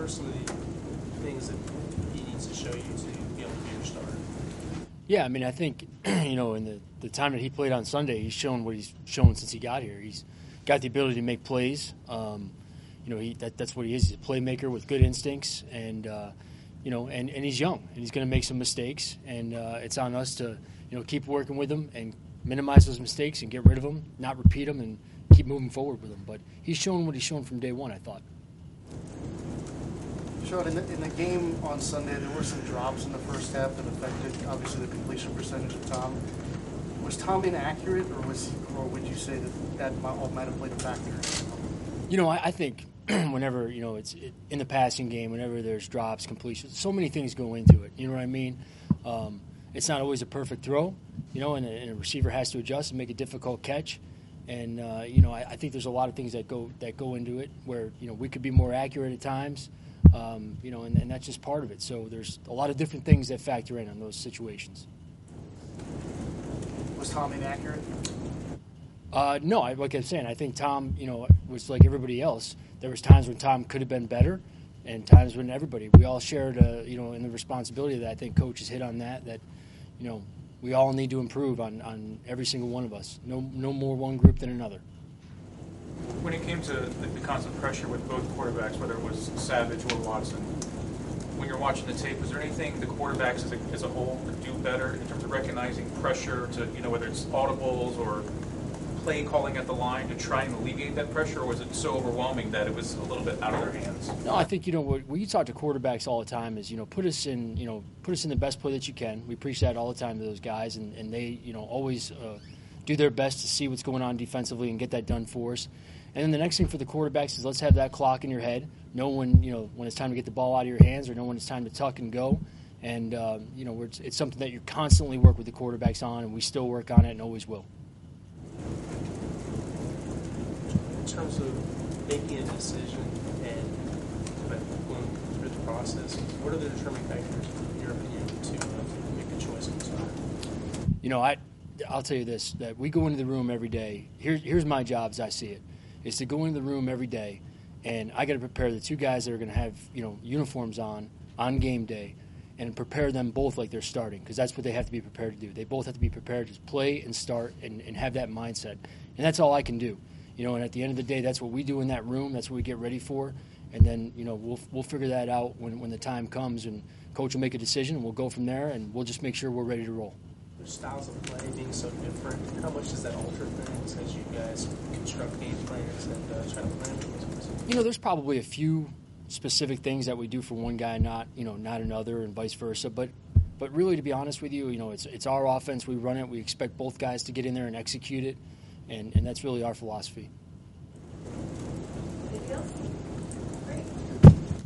are some of the things that he needs to show you to be able to be your starter? Yeah, I mean, I think, in the time that he played on Sunday, he's shown what he's shown since he got here. He's got the ability to make plays. That's what he is. He's a playmaker with good instincts, and he's young, and he's going to make some mistakes, and it's on us to, keep working with him and minimize those mistakes and get rid of them, not repeat them, and keep moving forward with them. But he's shown what he's shown from day one, I thought. Sean, in the game on Sunday, there were some drops in the first half that affected, obviously, the completion percentage of Tom. Was Tom inaccurate, or would you say that all might have played a factor? I think whenever, it's in the passing game, whenever there's drops, completions, so many things go into it. You know what I mean? It's not always a perfect throw, and a receiver has to adjust and make a difficult catch. And, I think there's a lot of things that go into it where, we could be more accurate at times. And that's just part of it. So there's a lot of different things that factor in on those situations. Was Tom inaccurate? No, like I'm saying, I think Tom, was like everybody else. There was times when Tom could have been better, and times when we all shared, in the responsibility that I think Coach has hit on that, we all need to improve on every single one of us. No more one group than another. When it came to the constant pressure with both quarterbacks, whether it was Savage or Watson, when you're watching the tape, is there anything the quarterbacks as a whole could do better in terms of recognizing pressure to, whether it's audibles or play calling at the line to try and alleviate that pressure, or was it so overwhelming that it was a little bit out of their hands? No, I think, when you talk to quarterbacks all the time is, put us in the best play that you can. We preach that all the time to those guys, and they, always do their best to see what's going on defensively and get that done for us. And then the next thing for the quarterbacks is let's have that clock in your head. Know when it's time to get the ball out of your hands, or know when it's time to tuck and go. And it's something that you constantly work with the quarterbacks on, and we still work on it and always will. In terms of making a decision and going through the process, what are the determining factors, in your opinion, to make a choice on the side? I'll tell you this, that we go into the room every day. Here's my job as I see it, is to go into the room every day, and I got to prepare the two guys that are going to have uniforms on game day, and prepare them both like they're starting, because that's what they have to be prepared to do. They both have to be prepared to play and start and have that mindset, and that's all I can do. And at the end of the day, that's what we do in that room. That's what we get ready for, and then we'll figure that out when the time comes, and Coach will make a decision, and we'll go from there, and we'll just make sure we're ready to roll. Their styles of play being so different, how much does that alter things as you guys construct game plans and try to plan for those? There's probably a few specific things that we do for one guy, not another, and vice versa. But really, to be honest with you, it's our offense. We run it. We expect both guys to get in there and execute it, and that's really our philosophy. Anything else?